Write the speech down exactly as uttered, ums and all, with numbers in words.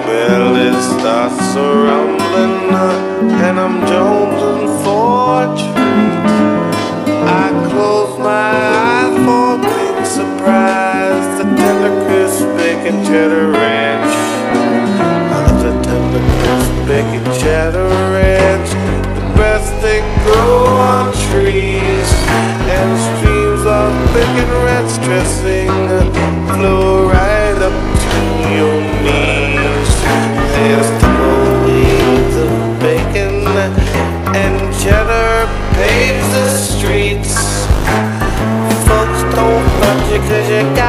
belly starts a rumbling, uh, and I'm jonesing for a treat. I close my eyes for a big surprise, the tender crisp bacon cheddar ranch. I love the tender crisp bacon cheddar ranch. The best they grow on trees, and streams of bacon ranch dressing flow right up to your knees. There's tumbleweeds of bacon and cheddar paves the streets. Folks don't love you 'cause you got